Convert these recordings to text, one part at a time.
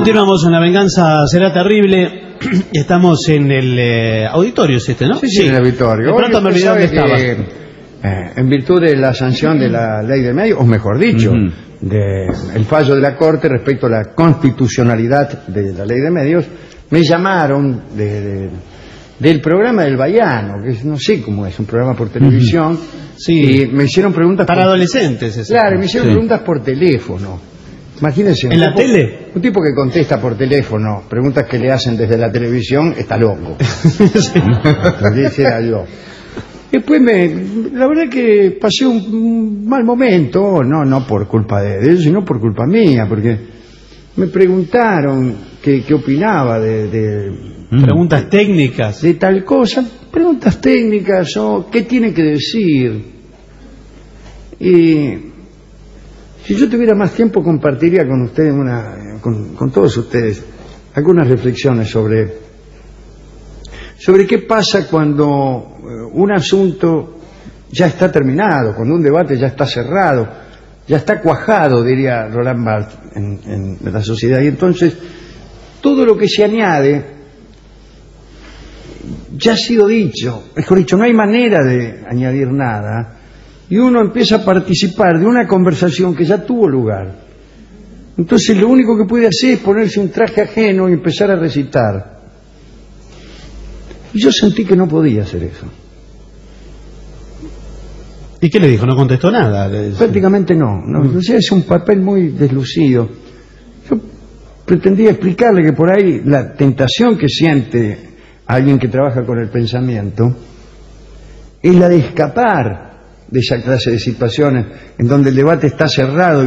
Continuamos en La Venganza Será Terrible. Estamos en el auditorio, ¿es este, no? Sí, en el auditorio. De pronto me olvidé dónde estaba. En virtud de la sanción de la ley de medios, o mejor dicho, del fallo de la Corte respecto a la constitucionalidad de la ley de medios, me llamaron del programa del Bahiano, que no sé cómo es, un programa por televisión, Sí. y me hicieron preguntas Para adolescentes, eso. Claro, me hicieron preguntas por teléfono. Imagínense. ¿En la tele? Un tipo que contesta por teléfono preguntas que le hacen desde la televisión está loco. Dijera yo. Después la verdad que pasé un mal momento, no por culpa de ellos, sino por culpa mía, porque me preguntaron qué opinaba de Preguntas técnicas. de tal cosa, preguntas técnicas o qué tiene que decir. Y si yo tuviera más tiempo compartiría con ustedes con todos ustedes algunas reflexiones sobre qué pasa cuando un asunto ya está terminado, cuando un debate ya está cerrado, ya está cuajado, diría Roland Barthes, en la sociedad. Y entonces todo lo que se añade ya ha sido dicho. Mejor dicho, no hay manera de añadir nada. Y uno empieza a participar de una conversación que ya tuvo lugar. Entonces lo único que puede hacer es ponerse un traje ajeno y empezar a recitar. Y yo sentí que no podía hacer eso. ¿Y qué le dijo? ¿No contestó nada? Prácticamente no. O sea, es un papel muy deslucido. Yo pretendía explicarle que por ahí la tentación que siente alguien que trabaja con el pensamiento es la de escapar de esa clase de situaciones en donde el debate está cerrado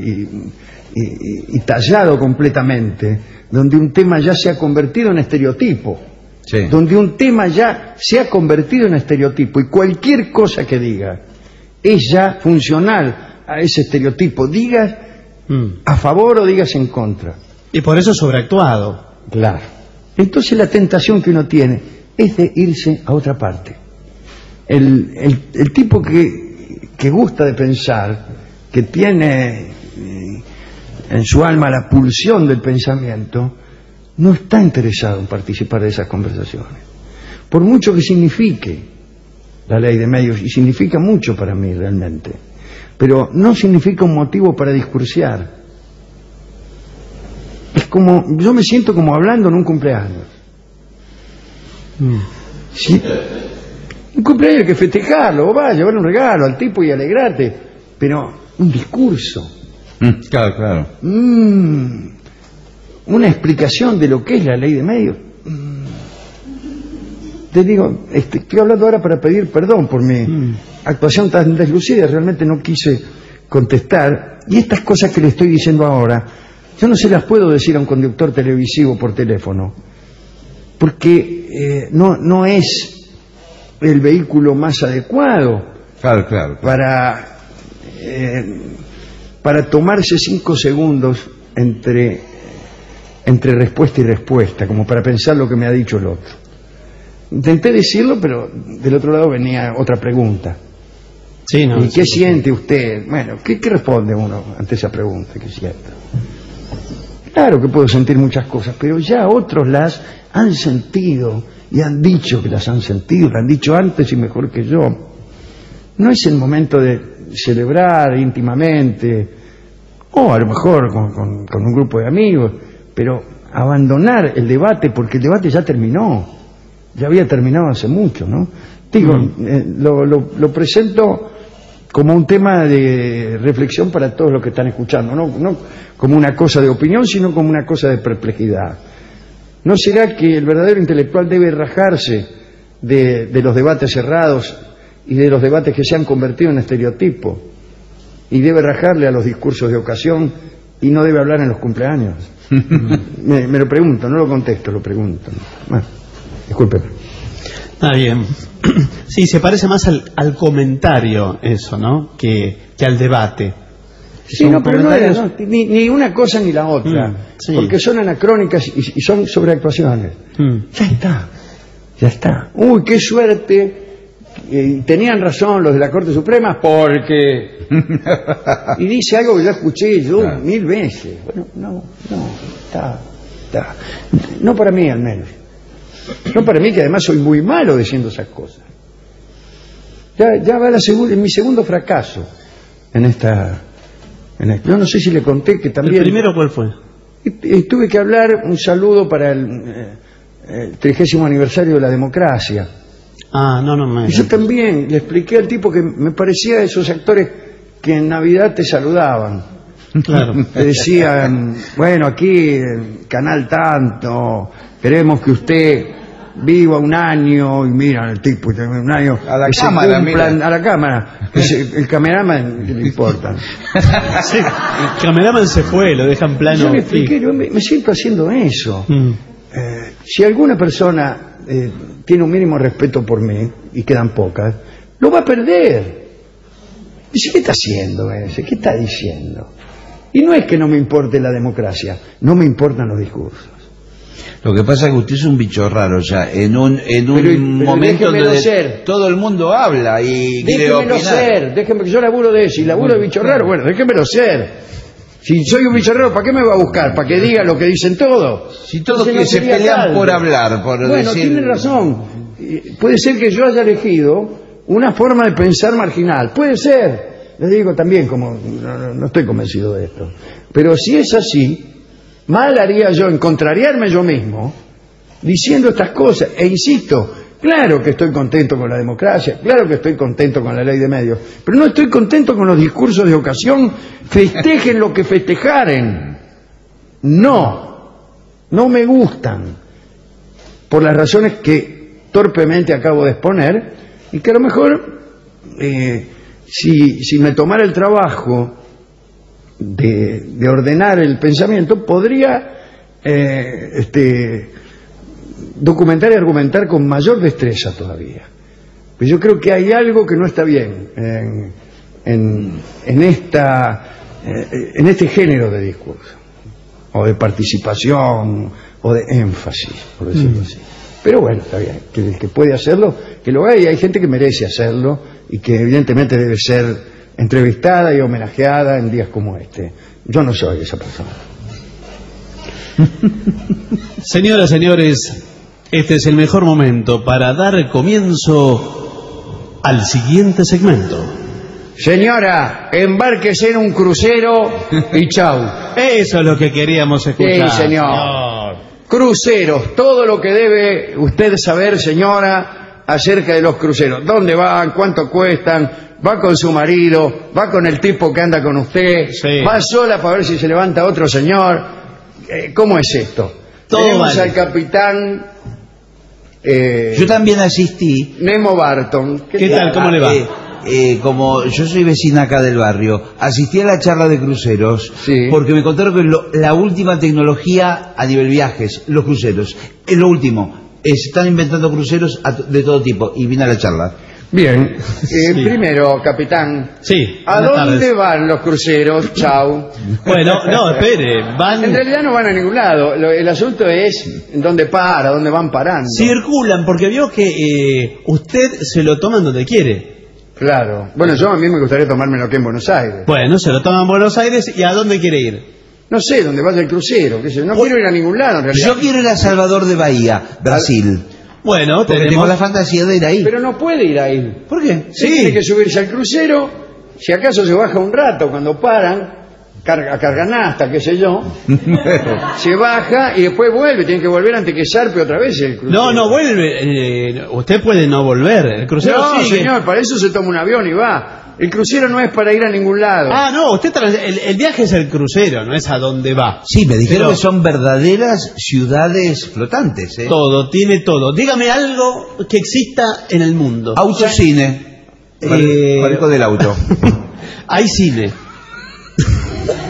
y tallado completamente, donde un tema ya se ha convertido en estereotipo, donde un tema ya se ha convertido en estereotipo y cualquier cosa que diga es ya funcional a ese estereotipo, digas a favor o digas en contra. Y por eso sobreactuado. Claro. Entonces la tentación que uno tiene es de irse a otra parte. El tipo que gusta de pensar, que tiene en su alma la pulsión del pensamiento, no está interesado en participar de esas conversaciones. Por mucho que signifique la ley de medios, y significa mucho para mí realmente, pero no significa un motivo para discursiar. Es como, yo me siento como hablando en un cumpleaños. Sí. Un cumpleaños hay que festejarlo, o va a llevar un regalo al tipo y alegrarte, pero un discurso. Claro. Una explicación de lo que es la ley de medios. Te digo, estoy hablando ahora para pedir perdón por mi actuación tan deslucida, realmente no quise contestar, y estas cosas que le estoy diciendo ahora, yo no se las puedo decir a un conductor televisivo por teléfono, porque no es el vehículo más adecuado para tomarse 5 segundos entre respuesta y respuesta, como para pensar lo que me ha dicho el otro. Intenté decirlo, pero del otro lado venía otra pregunta. Sí, no, ¿Y qué siente usted? Bueno, ¿qué responde uno ante esa pregunta? ¿Qué siente? Claro que puedo sentir muchas cosas, pero ya otros las han sentido y han dicho que las han sentido, lo han dicho antes y mejor que yo. No es el momento de celebrar íntimamente, o a lo mejor con un grupo de amigos, pero abandonar el debate, porque el debate ya terminó, ya había terminado hace mucho, ¿no? Digo, lo presento como un tema de reflexión para todos los que están escuchando, no como una cosa de opinión, sino como una cosa de perplejidad. ¿No será que el verdadero intelectual debe rajarse de los debates cerrados y de los debates que se han convertido en estereotipo? Y debe rajarle a los discursos de ocasión y no debe hablar en los cumpleaños. Me lo pregunto, no lo contesto, lo pregunto. Bueno, discúlpeme. Está bien. Sí, se parece más al comentario eso, ¿no? Que al debate. Sí, no, pero no era ni una cosa ni la otra, sí. Porque son anacrónicas y son sobreactuaciones. Ya está. Uy, qué suerte tenían razón los de la Corte Suprema porque... y dice algo que ya escuché yo 1000 veces. Bueno, no, está. No para mí, al menos. No para mí, que además soy muy malo diciendo esas cosas. Ya va mi segundo fracaso en esta... Yo no sé si le conté que también... ¿El primero cuál fue? Tuve que hablar un saludo para el 30º aniversario de la democracia. No. Y yo también le expliqué al tipo que me parecía de esos actores que en Navidad te saludaban. Claro. Te decían, bueno, aquí canal tanto, queremos que usted viva un año, y miran al tipo, un año a la cámara, a la cámara, el cameraman, ¿qué le importa? Sí, el cameraman se fue, lo dejan plano. Yo le expliqué, yo me siento haciendo eso. Si alguna persona tiene un mínimo respeto por mí, y quedan pocas, lo va a perder. Dice, ¿qué está haciendo ese? ¿Qué está diciendo? Y no es que no me importe la democracia, no me importan los discursos. Lo que pasa es que usted es un bicho raro ya, en un momento donde todo el mundo habla y quiere opinar. Déjeme que yo laburo de eso, y laburo de bicho raro, bueno, déjemelo ser. Si soy un bicho raro, ¿para qué me va a buscar? ¿Para que diga lo que dicen todos? Si todos que se pelean por hablar, por decir... Bueno, tiene razón. Puede ser que yo haya elegido una forma de pensar marginal. Puede ser. Les digo también, como no estoy convencido de esto. Pero si es así, mal haría yo en contrariarme yo mismo diciendo estas cosas. E insisto, claro que estoy contento con la democracia, claro que estoy contento con la ley de medios, pero no estoy contento con los discursos de ocasión. Festejen lo que festejaren. No me gustan, por las razones que torpemente acabo de exponer, y que a lo mejor si me tomara el trabajo de ordenar el pensamiento, podría documentar y argumentar con mayor destreza todavía. Pues yo creo que hay algo que no está bien en este género de discurso, o de participación, o de énfasis, por decirlo así. Pero bueno, está bien, que el que puede hacerlo, que lo haga, y hay gente que merece hacerlo, y que evidentemente debe ser entrevistada y homenajeada en días como este. Yo no soy esa persona. Señoras, señores, este es el mejor momento para dar comienzo al siguiente segmento. Señora, embárquese en un crucero y chau. Eso es lo que queríamos escuchar. Sí, señor. Cruceros, todo lo que debe usted saber, señora, acerca de los cruceros. ¿Dónde van? ¿Cuánto cuestan? ¿Va con su marido? ¿Va con el tipo que anda con usted? Sí. ¿Va sola para ver si se levanta otro señor? ¿Cómo es esto? Todo Tenemos vale. al capitán Yo también asistí. Nemo Barton. ¿Qué tal? ¿Cómo le va? Como yo soy vecina acá del barrio, asistí a la charla de cruceros, Sí. porque me contaron que la última tecnología a nivel viajes, los cruceros, es lo último. Se están inventando cruceros de todo tipo, y vine a la charla. Bien. Sí. Primero, capitán. Sí. ¿A buenas dónde tardes. van los cruceros? Chau. Bueno, no, espere, van... En realidad no van a ningún lado. El asunto es en dónde para, dónde van parando. Circulan, porque vio que usted se lo toman donde quiere. Claro. Bueno, yo a mí me gustaría tomármelo aquí en Buenos Aires. Bueno, se lo toman en Buenos Aires, ¿y a dónde quiere ir? No sé, dónde vaya el crucero. Qué sé yo. No quiero ir a ningún lado, en realidad. Yo quiero ir a Salvador de Bahía, Brasil, Bueno, porque tengo tenemos... la fantasía de ir ahí. Pero no puede ir ahí. ¿Por qué? Sí. Tiene que subirse al crucero. Si acaso se baja un rato cuando paran, a carganasta, qué sé yo. Se baja y después vuelve. Tiene que volver antes que zarpe otra vez el crucero. No vuelve. Usted puede no volver. El crucero No, sigue. señor, para eso se toma un avión y va. El crucero no es para ir a ningún lado. Ah, no, el viaje es el crucero, no es a dónde va. Sí, me dijeron Pero que son verdaderas ciudades flotantes, ¿eh? todo, tiene todo. Dígame algo que exista en el mundo. Autocine. Parezco del auto. Hay cine.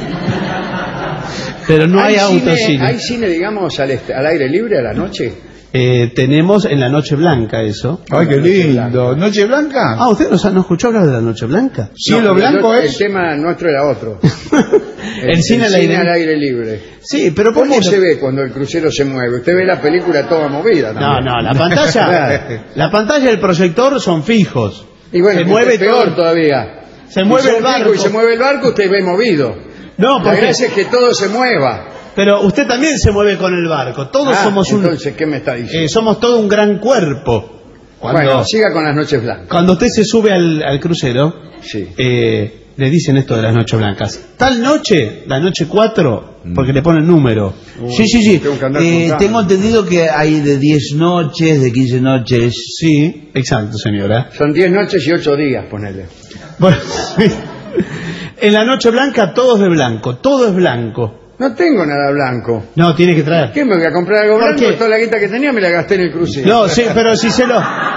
Pero no hay autocine. ¿Hay cine, digamos, al aire libre a la noche? tenemos en la Noche Blanca eso. ¡Ay, qué lindo! ¿Noche Blanca? Ah, ¿usted no escuchó hablar de la Noche Blanca? ¿Cielo Blanco es? El tema nuestro era otro. El cine al aire libre. Sí, pero ¿por ¿Cómo qué se ve cuando el crucero se mueve? Usted ve la película toda movida también. No, la pantalla y el proyector son fijos. Y bueno, se mueve peor todo. todavía. Se mueve el barco. Y se mueve el barco, usted ve movido. No, La porque... gracia es que todo se mueva. Pero usted también se mueve con el barco. Todos somos entonces, ¿qué me está diciendo? somos todo un gran cuerpo. Bueno, siga con las noches blancas. Cuando usted se sube al crucero, sí. Le dicen esto de las noches blancas. Tal noche, la noche 4, porque le ponen número. Sí. Tengo entendido que hay de 10 noches, de 15 noches. Sí, exacto, señora. Son 10 noches y 8 días, ponele. Bueno, en la noche blanca todo es de blanco, todo es blanco. No tengo nada blanco. No, tiene que traer. ¿Qué me voy a comprar algo blanco? qué? Toda la guita que tenía me la gasté en el crucero. No, sí, pero si se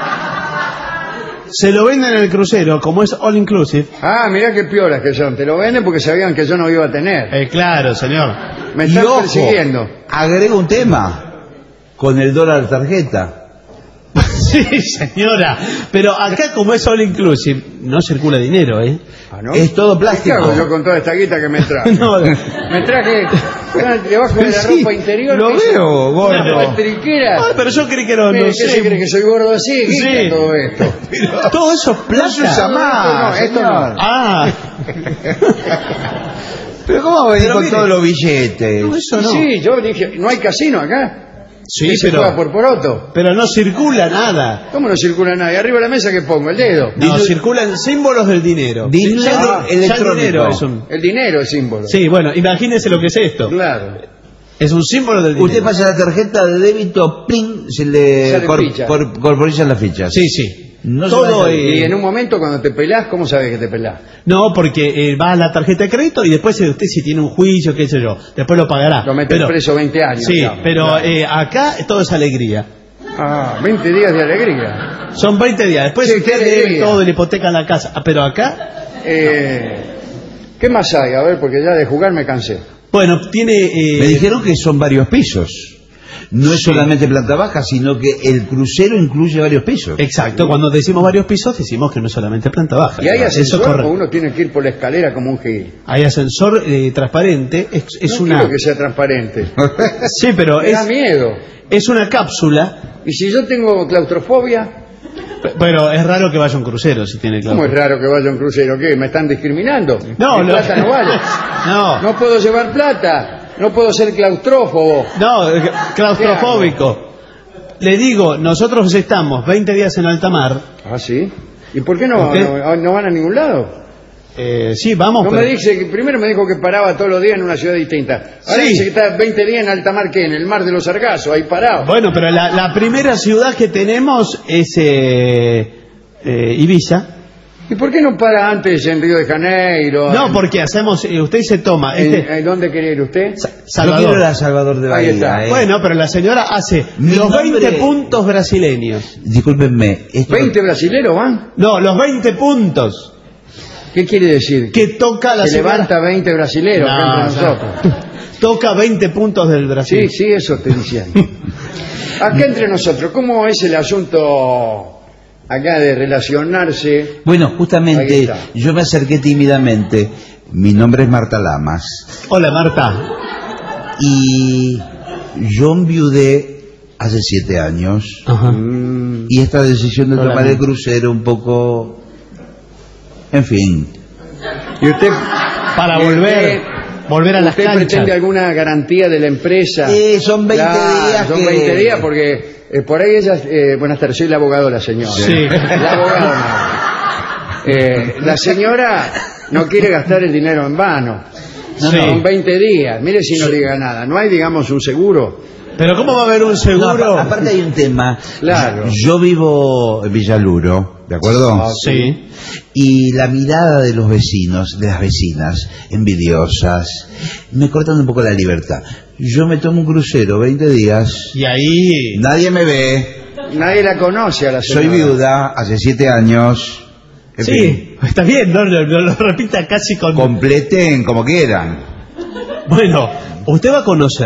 lo venden en el crucero, como es all inclusive. Ah, mirá qué piolas que son. Te lo venden porque sabían que yo no iba a tener. Claro, señor. Me están persiguiendo. Agrego un tema. Con el dólar tarjeta. Sí, señora. Pero acá, como es all inclusive, no circula dinero, ¿eh? ¿Ah, no? Es todo ¿Qué plástico. hago yo con toda esta guita que me traje? No, Me traje debajo de la sí, ropa interior. lo veo, gordo. Una electriquera. Ah, pero yo creí que no ¿Qué sé. se cree que soy gordo así? ¿Qué Sí. es todo esto? Todo eso es plata. No se usa más, esto no. señor. Ah, Pero ¿cómo va a venir Pero con mire, todos los billetes? no, eso no. Sí, yo dije, ¿no hay casino acá? Sí, ¿Qué se juega por poroto? pero no circula nada. ¿Cómo no circula nada? ¿Y arriba de la mesa qué pongo? ¿El dedo? No, circulan símbolos del dinero. Dinero Ya el electrónico. dinero es un... El dinero es símbolo. Sí, bueno, imagínese lo que es esto. Claro. Es un símbolo del dinero. Usted pasa la tarjeta de débito, ¡pling! Se le Sale ficha. corporizan las fichas. Sí, sí. No Todo se Y en un momento cuando te pelás, ¿cómo sabes que te pelás? No, porque va a la tarjeta de crédito y después usted si tiene un juicio, qué sé yo, después lo pagará. Lo metes preso 20 años. Sí, digamos. pero Claro. acá todo es alegría. Ah, 20 días de alegría. Son 20 días. Después Sí, usted qué debe alegría. todo, le hipoteca la casa. Ah, pero acá, ¿Qué más hay? A ver, porque ya de jugar me cansé. bueno, tiene... Me dijeron que son varios pisos. No es solamente planta baja, sino que el crucero incluye varios pisos. Exacto, cuando decimos varios pisos decimos que no es solamente planta baja. ¿Y hay Eso ascensor corre. o uno tiene que ir por la escalera como un gil? Hay ascensor transparente, es No una... quiero que sea transparente. Sí, pero Me da miedo. es una cápsula, ¿Y si yo tengo claustrofobia? pero es raro que vaya un crucero si tiene ¿Cómo es raro que vaya a un crucero? ¿Qué? ¿Me están discriminando? No, Mi no. plata no vale. No. No puedo llevar plata. No puedo ser claustrófobo. No, claustrofóbico. Le digo, nosotros estamos 20 días en alta mar. ¿Ah, sí? ¿Y por qué no, ¿Por qué? no van a ningún lado? Sí, vamos. No pero... me dice que primero me dijo que paraba todos los días en una ciudad distinta. Ahora Sí. dice que está 20 días en alta mar, ¿qué? En el mar de los Sargazos, ahí parado. Bueno, pero la primera ciudad que tenemos es Ibiza. ¿Y por qué no para antes en Río de Janeiro? No, porque hacemos, usted se toma ¿Dónde quería ir usted? Yo quiero Salvador. ir a Salvador de Ahí está. Bahía. Bueno, pero la señora hace Mi los nombre- 20 puntos brasileños. Discúlpenme. Esto... ¿20 brasileros van? No, los 20 puntos ¿Qué quiere decir? que toca la Se señora. levanta 20 brasileros acá No, entre nosotros. Toca 20 puntos del Brasil. Sí, eso estoy diciendo. Acá entre nosotros, ¿cómo es el asunto acá de relacionarse? Bueno, Ahí justamente está. yo me acerqué tímidamente. Mi nombre es Marta Lamas. Hola, Marta. Y yo enviudé hace 7 años. Ajá. Y esta decisión de Hola, tomar el amigo. crucero un poco... En fin. ¿Y usted, Para y volver a las usted canchas. pretende alguna garantía de la empresa? Son 20 días Son que- 20 días porque por ahí ella... buenas tardes, soy la abogada de la señora. Sí. La abogada. La señora no quiere gastar el dinero en vano. Sí. Son 20 días. Mire si no diga nada. ¿No hay, digamos, un seguro? Pero ¿cómo va a haber un No, seguro? aparte hay un tema. Claro. Yo vivo en Villaluro, ¿de acuerdo? Sí. Y la mirada de los vecinos, de las vecinas, envidiosas, me cortan un poco la libertad. Yo me tomo un crucero 20 días, Y ahí... nadie me ve, Nadie la conoce a la señora. soy viuda hace 7 años. En fin, Sí, está bien, no lo repita casi con... completen como quieran. Bueno, usted va a conocer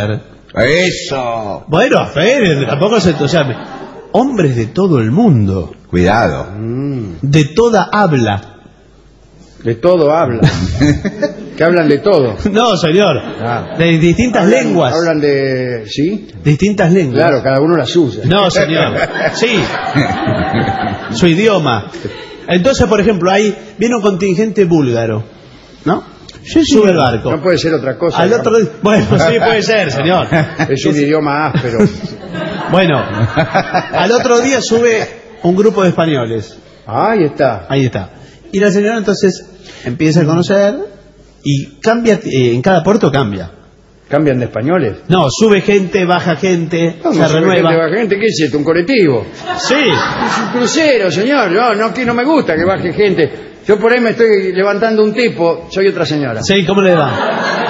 ¡Eso! Bueno, Fer, tampoco se entusiasme. Hombres de todo el mundo, Cuidado. de toda habla. De todo hablan. Que hablan de todo. No, señor. Ah. De distintas lenguas. Hablan de... ¿Sí? Distintas lenguas. Claro, cada uno la suya. No, señor. Sí. Su idioma. Entonces, por ejemplo, ahí viene un contingente búlgaro, ¿no? Sí, sí. Sube el barco. No puede ser otra cosa. Al ¿no? otro día... Bueno, sí puede ser, señor. Es un idioma áspero. Bueno, al otro día sube un grupo de españoles. Ahí está. Ahí está. Y la señora entonces empieza a conocer y cambia, en cada puerto cambia. ¿Cambian de españoles? No, sube gente, baja gente, ¿Cómo se sube renueva. gente, baja gente? ¿Qué es esto? ¿Un colectivo? Sí, Es un crucero, señor. No me gusta que baje gente. Yo por ahí me estoy levantando un tipo, soy otra señora. sí, ¿cómo le va?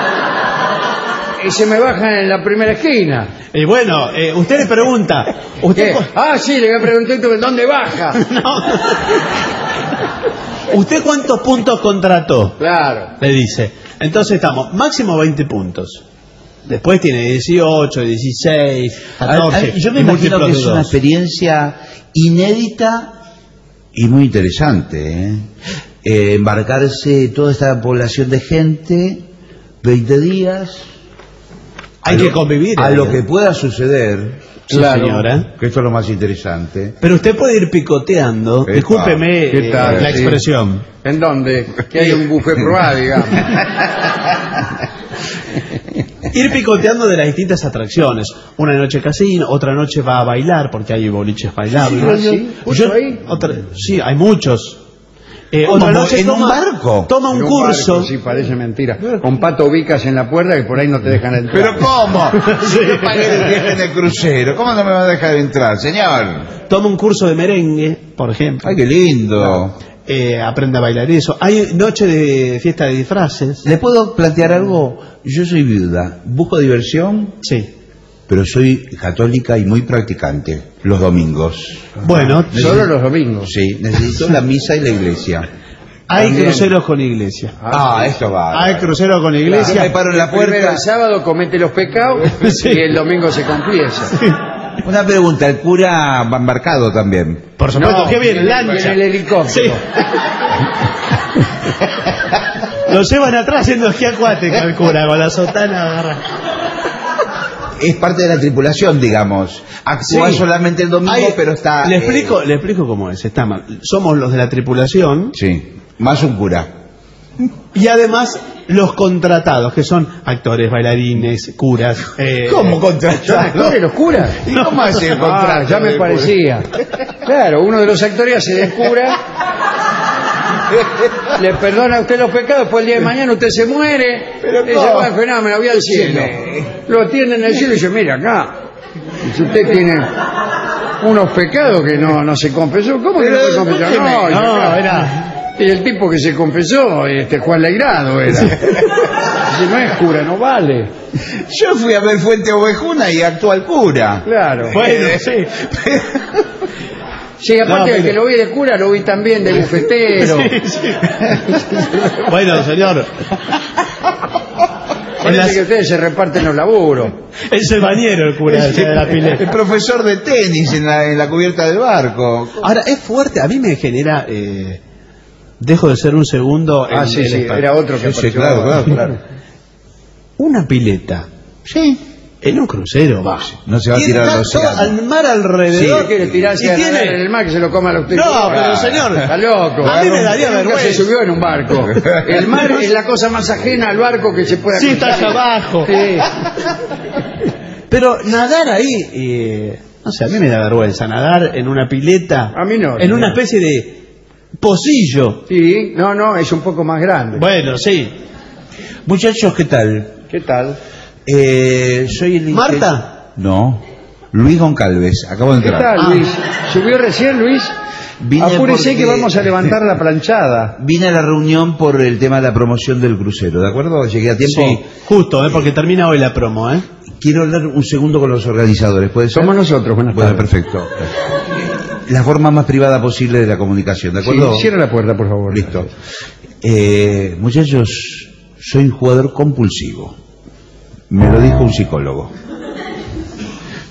Y se me baja en la primera esquina. Y bueno, usted le pregunta, ¿usted, ¿Qué? Ah, sí, le voy a preguntar dónde baja. ¿usted cuántos puntos contrató? Claro. Le dice. Entonces estamos, máximo 20 puntos. Después tiene 18, 16, 14. Yo me y imagino múltiplos que de es una dos. experiencia inédita y muy interesante, ¿eh? Embarcarse toda esta población de gente, 20 días. Hay que convivir. A lo que pueda suceder. Sí, Claro. señora. Que esto es lo más interesante. Pero usted puede ir picoteando, Epa, discúlpeme ¿qué tal? la Sí. expresión. ¿En dónde? Que hay un buffet probado, digamos. Ir picoteando de las distintas atracciones. Una noche casino, otra noche va a bailar porque hay boliches bailables. Ah, ¿sí? ¿Mucho ahí? Sí, hay muchos. ¿Cómo? Otra noche ¿En un barco? Toma un En curso. barco, sí, parece mentira. Con pato ubicas en la puerta y por ahí no te dejan entrar. ¿Pero cómo? Si yo pagué el viaje en el crucero, ¿cómo no me va a dejar entrar, señor? Toma un curso de merengue, por ejemplo. Ay, qué lindo. Aprende a bailar eso. Hay noche de fiesta de disfraces. ¿Le puedo plantear algo? Yo soy viuda, busco diversión, Sí. pero soy católica y muy practicante los domingos. Bueno, Solo los domingos. Sí, necesito la misa y la iglesia. hay También. cruceros con iglesia. Esto va. Hay cruceros con Yo iglesia. me paro en la Primero puerta. el sábado comete los pecados Sí. y el domingo se confiesa. Una pregunta, ¿el cura va embarcado también? Por supuesto, No, ¿qué viene? en Lancha. el helicóptero. Sí. Lo llevan atrás haciendo esquí acuático el cura con la sotana agarra. Es parte de la tripulación, digamos. Actúa Sí. solamente el domingo, Ahí, pero está... le explico cómo es. Está mal. Somos los de la tripulación Sí, más un cura. y además los contratados, que son actores, bailarines, curas. ¿Cómo ¿Son contratado? actores los curas? ¿Y cómo hace el contrato? Ya me parecía. Claro, uno de los actores hace de cura, le perdona a usted los pecados, después el día de mañana usted se muere, Pero dice, ¿cómo? bueno, fenómeno, voy al cielo. Lo atiende en el cielo y dice, mira acá, si usted tiene unos pecados que no se confesó, ¿cómo que no se confesó? No, dice, No, claro. era. Y el tipo que se confesó, Juan Legrado era. Dice, no es cura, no vale. Yo fui a ver Fuente Ovejuna y actúa el cura. Claro. Bueno, sí. Sí, aparte No, de pero- que lo vi de cura, lo vi también de bufetero. Sí, sí. Bueno, señor. Parece que ustedes se reparten los laburos. Es el bañero el cura de la El pileta. profesor de tenis en la cubierta del barco. Ahora, es fuerte. A mí me genera... dejo de ser un segundo... Ah, en sí, el sí, espacio. era otro que Sí, apareció. claro. Una pileta. Sí. En un crucero, va. No se va a Y tirar está al océano. todo al mar alrededor. Sí, quiere tirarse Y a nadar tiene- en el mar que se lo coma a los No, pero señor. Está loco. A mí me daría Nunca vergüenza. se subió en un barco. El mar es la cosa más ajena al barco que se pueda Sí, está cruzar. allá abajo. Sí. Pero nadar ahí, no sé, a mí me da vergüenza nadar en una pileta. A mí no, En no. una especie de pocillo. Sí, no, es un poco más grande. Bueno, sí. Muchachos, ¿qué tal? ¿Qué tal? Soy el... ¿Marta? No. Luis Goncalves. Acabo de ¿Qué entrar. tal, Luis? ¿Subió recién, Luis? Vine Apúrese porque- que vamos a levantar la planchada. Vine a la reunión por el tema de la promoción del crucero, ¿de acuerdo? Llegué a tiempo. Sí, justo, porque termina hoy la promo, ¿eh? Quiero hablar un segundo con los organizadores, ¿puede ser? Somos nosotros, buenas Bueno, tardes. perfecto. La forma más privada posible de la comunicación, ¿de acuerdo? Sí, cierra la puerta, por favor. Listo. Muchachos, soy un jugador compulsivo. Me lo dijo un psicólogo.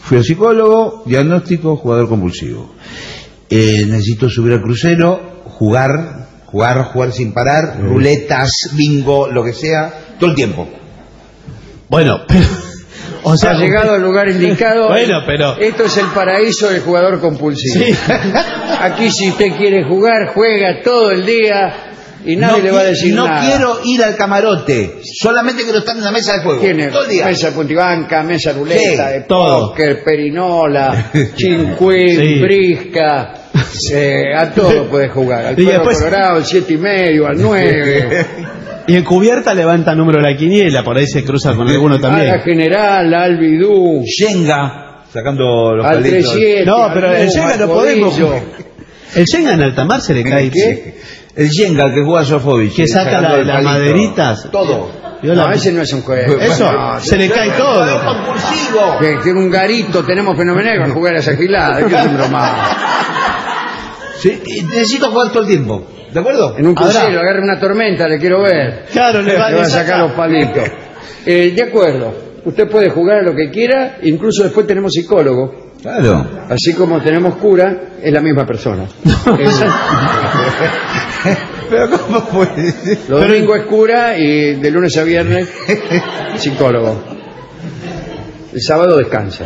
Fui al psicólogo, diagnóstico, jugador compulsivo. Necesito subir al crucero, jugar sin parar, ruletas, bingo, lo que sea, todo el tiempo. Bueno, pero... O sea, ha llegado al lugar indicado. Bueno, pero... Esto es el paraíso del jugador compulsivo. Sí. Aquí si usted quiere jugar, juega todo el día y nadie le va a decir nada. No quiero ir al camarote, solamente quiero estar en la mesa de juego. Tiene todo el día. mesa puntibanca, mesa ruleta, Sí, de todo. póker, perinola, chinquín, Sí. brisca, a todo puede jugar. Al Y perro después- colorado, al 7,5, al 9, Y en cubierta levanta número de la quiniela, por ahí se cruza con alguno a la también. general, al bidú, Shenga, sacando los al palitos. 37. No, al pero el Numa, Shenga al no podemos. Codillo. El Shenga en alta mar se le cae. ¿Qué? El Shenga, el que juega Sofovich. Que saca sacando el las palito. maderitas. Todo. Yo No, la- ese no es un juego. Eso, No, se le cae Jugador todo. compulsivo. que tiene un garito, tenemos fenomenal para jugar a esa gilada. ¿Qué es un bromado? Sí, necesito jugar todo el tiempo. ¿De acuerdo? En un crucero, Ahora- agarre una tormenta, le quiero ver. Claro, le va Le va a a sacar los palitos. De acuerdo. Usted puede jugar a lo que quiera, incluso después tenemos psicólogo. Claro. Así como tenemos cura, es la misma persona. Pero ¿cómo puede ser? Los domingos es cura y de lunes a viernes psicólogo. El sábado descansa.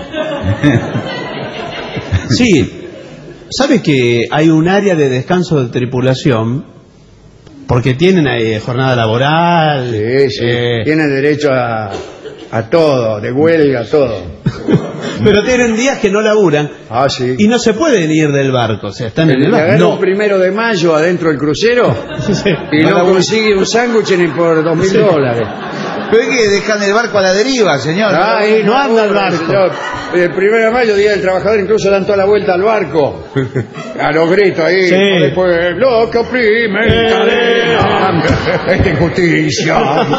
Sí. ¿Sabe que hay un área de descanso de tripulación? Porque tienen ahí jornada laboral. Sí, sí. Tiene derecho a todo, de huelga, a todo. Pero tienen días que no laburan Ah, sí. y no se pueden ir del barco. O sea, están en el Le barco. agarra un No. 1 de mayo adentro del crucero Sí. y no consigue un sándwich ni por $2,000. Pero es que dejan el barco a la deriva, señor. Ay, no anda el barco. señor. El 1 de mayo, Día del Trabajador, incluso dan toda la vuelta al barco. A los gritos ahí. Sí. Por el pueblo que oprime en cadena. Esta injusticia.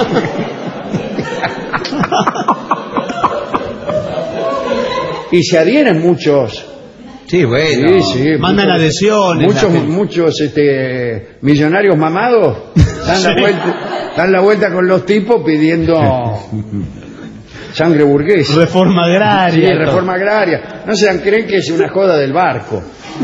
Y se adhieren muchos. Sí, bueno. Sí, sí. Mandan muchos- adhesiones, la gente. Muchos millonarios mamados dan la vuelta con los tipos pidiendo sangre burguesa. Reforma Sí, agraria. todo. reforma agraria. No se creen que es una joda del barco.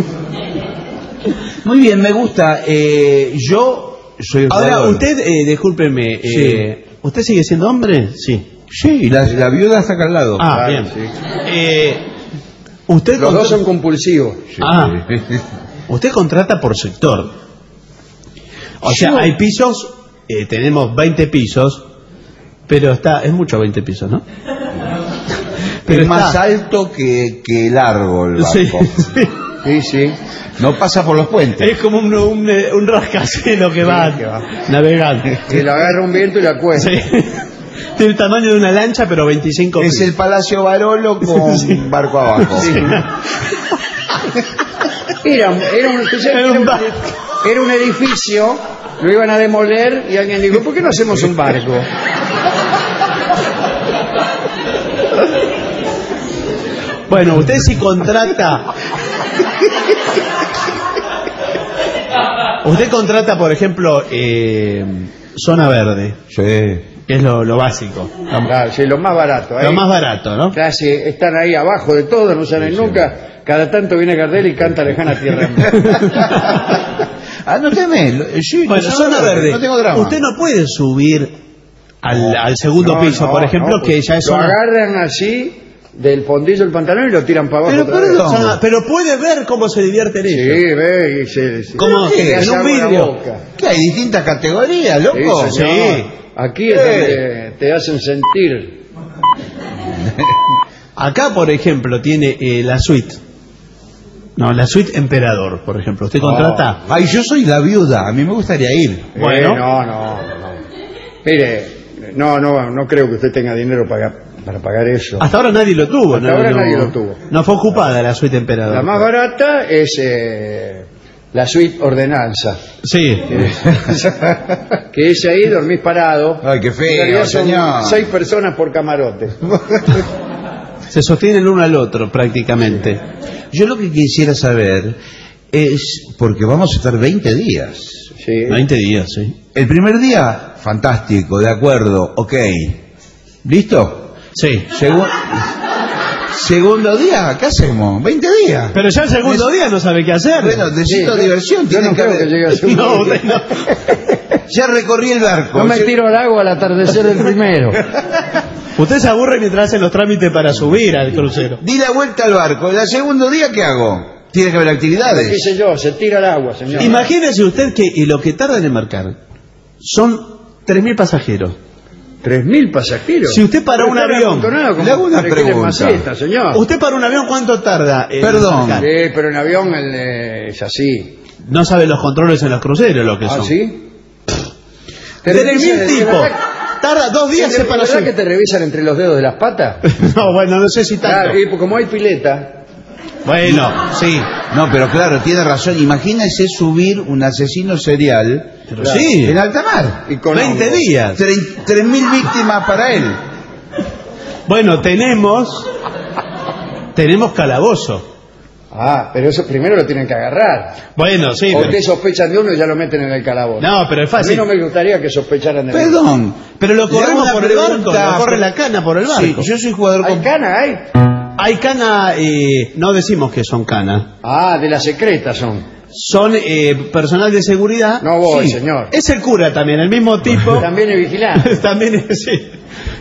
Muy bien, me gusta. Yo soy el Ahora, jugador. usted, discúlpeme, Sí. ¿usted sigue siendo hombre? Sí. Sí, la viuda está acá al lado. Ah, Claro, bien. sí. Usted Los dos contra- son compulsivos. Sí. Ah. Usted contrata por sector. O sea, Yo- hay pisos, tenemos 20 pisos, pero es mucho 20 pisos, ¿no? Es está- más alto que largo el barco. Sí, sí. Sí, sí. No pasa por los puentes. Es como un rascacielos que va que va. navegando. Que lo agarra un viento y la cuesta. Sí. Tiene el tamaño de una lancha, pero 25 Es pisos. el Palacio Barolo con Sí. barco abajo. Sí. Era un edificio, lo iban a demoler y alguien dijo, ¿por qué no hacemos un barco? Bueno, usted si contrata... Usted contrata, por ejemplo, zona verde, Sí. que es lo básico, Claro, sí, lo más barato. lo más barato, ¿no? Claro, sí, están ahí abajo de todo, no salen nunca. Cada tanto viene Gardel y canta Lejana Tierra. Anóteme. Sí, Bueno, no, zona verde. No tengo drama. Usted no puede subir al segundo No, piso, no, por ejemplo, no, que pues, ya es lo zona... agarran así del fondillo del pantalón y lo tiran para abajo. Pero, otra vez. perdón. Pero puede ver cómo se divierten Sí, ellos. ve y se ¿Cómo? le hace En un agua a la vidrio. boca. ¿Qué hay? Distintas categorías, loco. Sí, señor. Sí. Aquí es donde te hacen sentir. Acá, por ejemplo, tiene la suite. No, la suite emperador, por ejemplo. Usted contrata... Ay, yo soy la viuda. A mí me gustaría ir. Bueno. No. Mire, no creo que usted tenga dinero para pagar eso. Hasta ahora nadie lo tuvo. Hasta ahora nadie lo tuvo. No fue ocupada la suite emperador. La más barata es la suite ordenanza. Sí. Que es ahí, dormís parado. Ay, qué feo, En realidad son señor. 6 personas por camarote. Se sostienen uno al otro prácticamente. Yo lo que quisiera saber es, porque vamos a estar 20 días. Sí. 20 días, sí. El primer día, fantástico, de acuerdo, ok. ¿Listo? Sí. Segundo día, ¿qué hacemos? 20 días. Pero ya el segundo día no sabe qué hacer. Bueno, necesito Sí, diversión. Yo no creo que llegue a segundo No, día. usted no. Ya recorrí el barco. No me tiro al agua al atardecer del primero. Usted se aburre mientras hace los trámites para subir al crucero. Di la vuelta al barco. ¿El segundo día qué hago? Tiene que haber ¿Qué actividades. sé yo? Se tira al agua, señor. Imagínese usted que y lo que tarda en embarcar son 3.000 pasajeros. 3.000 pasajeros. Si usted para un Pero está avión, amontonado como le hago una para que le pregunta. maceta, señor. ¿Usted para un avión cuánto tarda en Perdón. embarcar? Sí, pero en avión es así. No sabe los controles en los cruceros lo que ¿Ah, son. sí? 3.000 tipos. Tarda 2 días ¿Es para verdad subir. que te revisan entre los dedos de las patas? No, bueno, no sé si tanto. Claro, y como hay pileta. Bueno, sí. No, pero claro, tiene razón. Imagínese subir un asesino serial Pero sí. en alta mar. Y con 20 hongos. días. 3.000 víctimas para él. Bueno, tenemos calabozo. Ah, pero eso primero lo tienen que agarrar. Bueno, sí. O Pero, usted sospechan de uno y ya lo meten en el calabozo. no, pero es A mí fácil. no me gustaría que sospecharan de mí. Perdón. Pero lo Le hago corremos una por el barco, pregunta. lo corre la cana por el barco. Sí, yo soy jugador ¿Hay con... cana, hay? Hay cana, no decimos que son canas. Ah, de las secretas son. Son personal de seguridad. No voy, Sí. señor. Es el cura también, el mismo tipo. También es vigilante. También es, sí.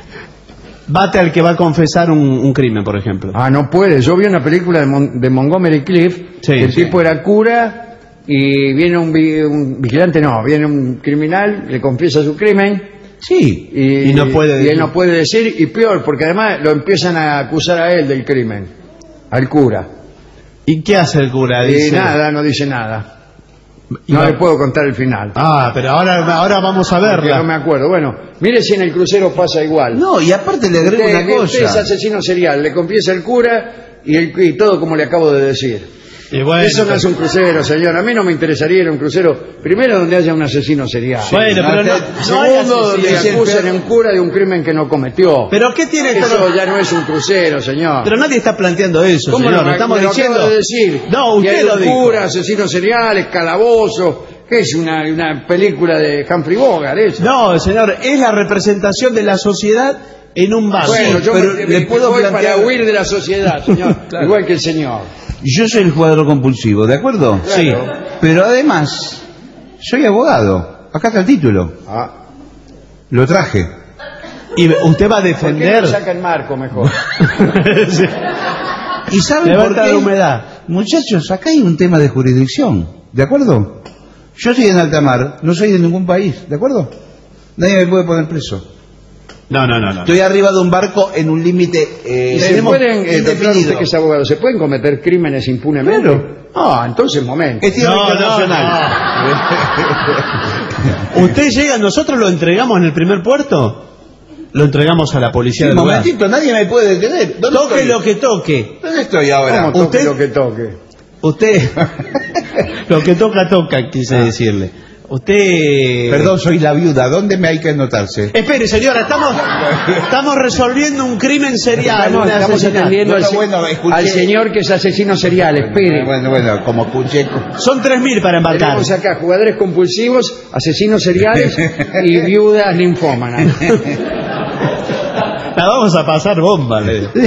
Bate al que va a confesar un crimen, por ejemplo. Ah, no puede. Yo vi una película de Montgomery Clift. Sí, que el sí. tipo era cura y viene un vigilante, no, viene un criminal, le confiesa su crimen. Sí. Y no puede y decir. él no puede decir, y peor, porque además lo empiezan a acusar a él del crimen, al cura. ¿Y qué hace el cura? Y Dice, nada, no dice nada. Y No va- le puedo contar el final. Ah, pero ahora vamos a porque verla. no me acuerdo. Bueno, mire si en el crucero pasa igual. No, y aparte le agrego una Usted es cosa. asesino serial, le confiesa el cura y todo como le acabo de decir. Y bueno, Eso no es un crucero, señor. A mí no me interesaría ir a un crucero, primero donde haya un asesino serial. Bueno, pero no hay Segundo, donde asesinos. acusen a un cura de un crimen que no cometió. ¿Pero qué tiene Eso todo? ya no es un crucero, señor. Pero nadie está planteando eso, ¿Cómo señor. no? Lo estamos Me lo acabo diciendo. de decir. No, Que usted hay lo un dijo. cura, asesinos seriales, calabozo. ¿Qué es una película de Humphrey Bogart? Eso. No, señor, es la representación de la sociedad en un barco. Bueno, yo pero me le puedo voy plantear- para huir de la sociedad, señor. Claro. Igual que el señor. Yo soy el jugador compulsivo, ¿de acuerdo? Claro. Sí. Pero además, soy abogado. Acá está el título. Ah. Lo traje. Y usted va a ¿Por qué defender. no saca el marco mejor? Sí. ¿Y saben por Levanta qué? la humedad. Muchachos, acá hay un tema de jurisdicción, ¿de acuerdo? Yo estoy en alta mar, no soy de ningún país, ¿de acuerdo? Nadie me puede poner preso. No. Estoy arriba de un barco en un límite ¿Se pueden, doctor, indefinido. usted que es abogado, ¿se pueden cometer crímenes impunemente? Claro. Ah, entonces, momento. Es tierra No, internacional. ¿Usted llega, nosotros lo entregamos en el primer puerto? Lo entregamos a la policía Un del lugar. momentito, nadie me puede detener. ¿Dónde Toque estoy? lo que toque. ¿Dónde estoy ahora? ¿Cómo toque usted- lo que toque? Usted, lo que toca, quise decirle. Usted... Perdón, soy la viuda. ¿Dónde me hay que anotarse? Espere, señora, estamos resolviendo un crimen serial. un Estamos asesinato. atendiendo Bueno, bueno, escuché. al señor que es asesino serial. Espere. Bueno, como escuché. Son 3.000 para embarcar. Tenemos acá jugadores compulsivos, asesinos seriales y viudas linfómanas. La vamos a pasar bomba, le digo.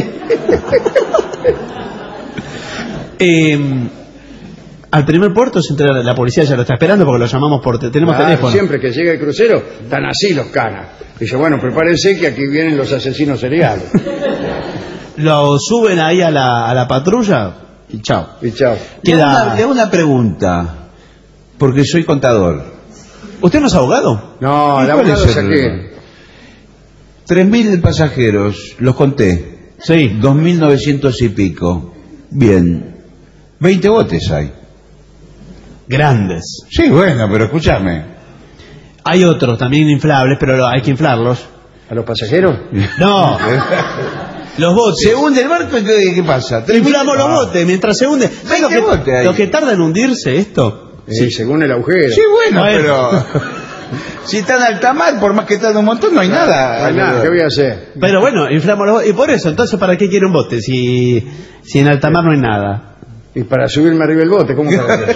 Al primer puerto se entrega, la policía ya lo está esperando porque lo llamamos tenemos Claro, teléfono. siempre que llega el crucero, están así los canas. Dice, bueno, prepárense que aquí vienen los asesinos seriales. Lo suben ahí a la patrulla y chao. Y chao. Queda... Le hago una pregunta, porque soy contador. ¿Usted no es abogado? No, ¿Y el cuál abogado es es el aquel. 3.000 pasajeros, los conté. Sí. 2.900 y pico. Bien. 20 botes hay. Grandes. Sí, bueno, pero escúchame. Hay otros también inflables, pero hay que inflarlos. ¿A los pasajeros? No. Los botes. ¿Se hunde el barco? ¿Qué pasa? Inflamos los botes mientras se hunde. ¿Sabes lo 20 botes hay. lo que tarda en hundirse esto? Sí, según el agujero. Sí, bueno, Bueno. pero... si está en alta mar, por más que tarde un montón, no hay nada. No hay nada, ¿qué voy a hacer? Pero bueno, inflamos los botes. Y por eso, entonces, ¿para qué quiere un bote si en alta mar no hay nada? Y para subirme arriba del bote, ¿cómo para hacer?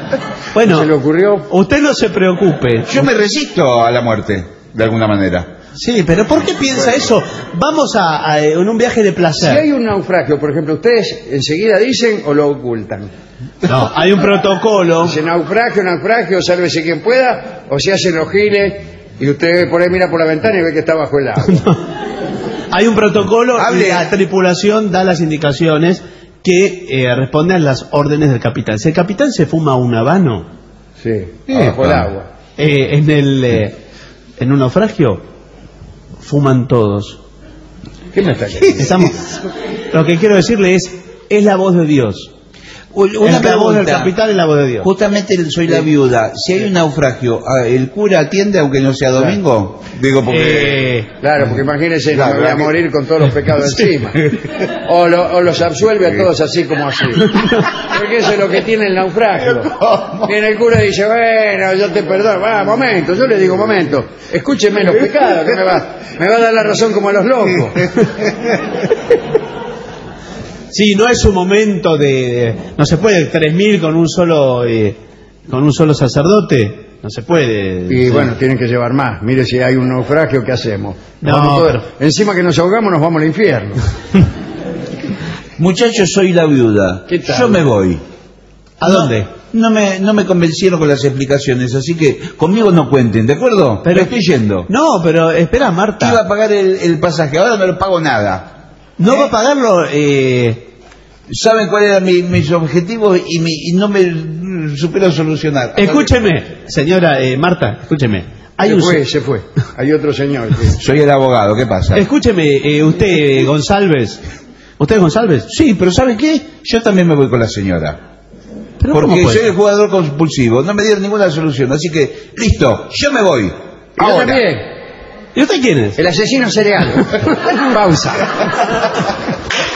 Bueno, ¿Se le ocurrió? usted no se preocupe. Yo me resisto a la muerte, de alguna manera. Sí, pero ¿por qué piensa eso? Vamos en un viaje de Si placer. hay un naufragio, por ejemplo, ¿ustedes enseguida dicen o lo ocultan? No, hay un protocolo. Dice naufragio, sálvese quien pueda, o se hacen los giles y usted por ahí mira por la ventana y ve que está bajo el agua. Hay un protocolo Hable. y la tripulación da las indicaciones que responden a las órdenes del capitán. Si el capitán se fuma un habano Sí, bajo el agua. en un naufragio, fuman todos. ¿Qué me está diciendo? Lo que quiero decirle es la voz de Dios. Una Es la voz del pregunta. capitán y la voz de Dios. Justamente soy la viuda. Si hay un naufragio, ¿el cura atiende aunque no sea domingo? Digo, porque... Claro, porque imagínense, Claro, no me voy a que- morir con todos los pecados encima. O los absuelve a todos así como así. Porque eso es lo que tiene el naufragio. Viene el cura y dice, bueno, yo te perdono. Va, momento, yo le digo, momento, escúcheme los pecados, que me va a dar la razón como a los locos. Sí, no es un momento no se puede 3.000 con un solo sacerdote. No se puede. Y bueno, tienen que llevar más. Mire, si hay un naufragio, ¿qué hacemos? No, Vamos todos- pero- Encima que nos ahogamos, nos vamos al infierno. Muchachos, soy la viuda. ¿Qué tal? Yo me voy. ¿A dónde? No me convencieron con las explicaciones, así que conmigo no cuenten, ¿de acuerdo? Pero- Me estoy yendo. No, pero espera, Marta. Iba a pagar el pasaje, ahora no lo pago nada. No va a pagarlo. Saben cuáles eran mis objetivos y no me supero solucionar. Escúcheme, señora Marta, escúcheme. Se fue. Hay otro señor. que- Soy el abogado, ¿qué pasa? Escúcheme, usted, González. ¿Usted es González? Sí, pero ¿sabe qué? Yo también me voy con la señora. ¿Pero cómo Porque puede? soy el jugador compulsivo. No me dieron ninguna solución. Así que, listo, yo me voy. Yo Ahora. también. ¿Y usted quién es? El asesino serial. Pausa.